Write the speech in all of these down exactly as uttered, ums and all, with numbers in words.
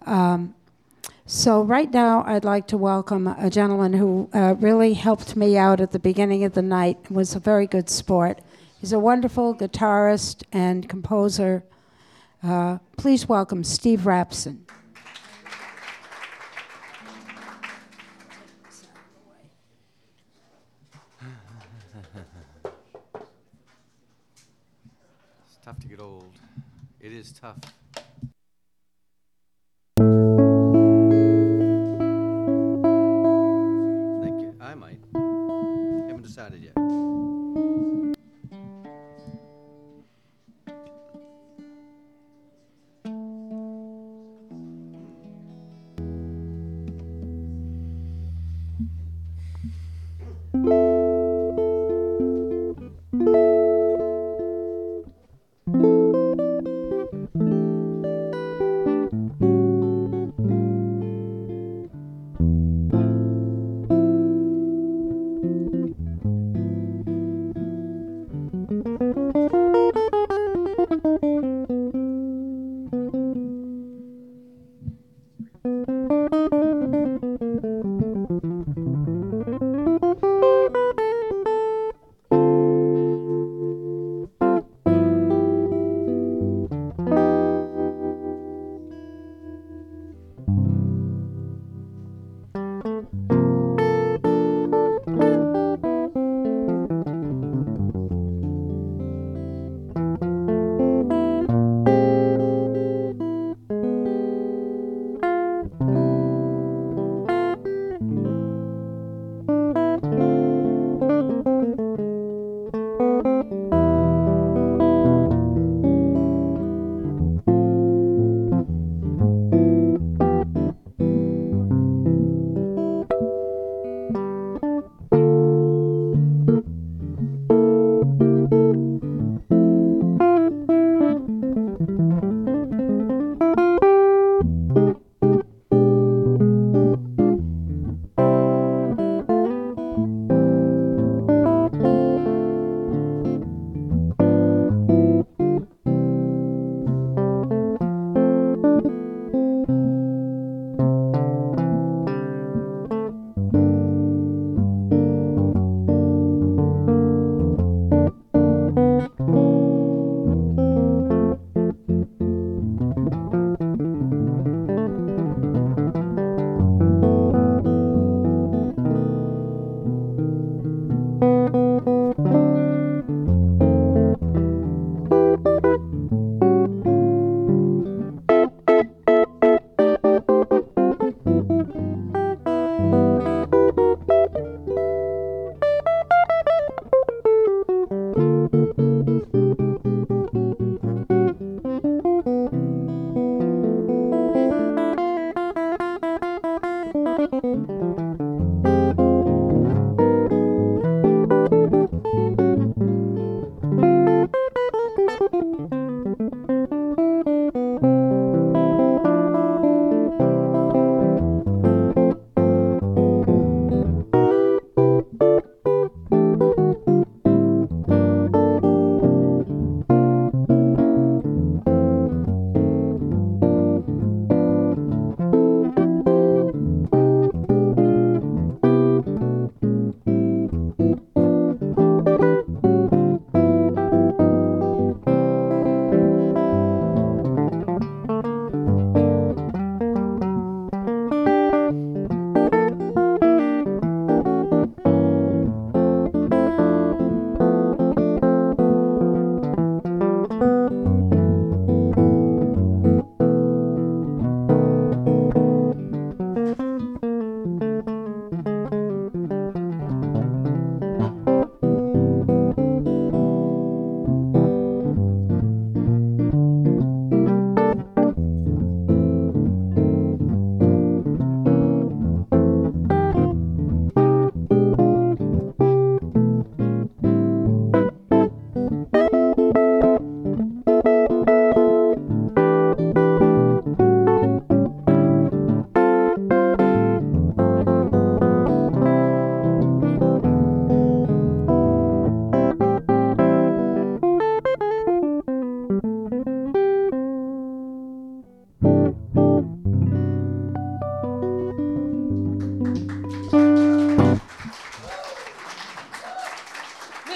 Um, so right now, I'd like to welcome a gentleman who uh, really helped me out at the beginning of the night, was a very good sport. He's a wonderful guitarist and composer. Uh, please welcome Steve Rapson. It's tough to get old. It is tough. Thank you. I might. Haven't decided yet.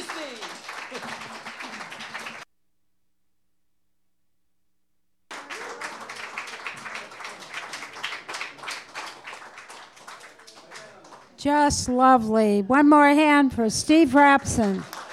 Steve. Just lovely. One more hand for Steve Rapson.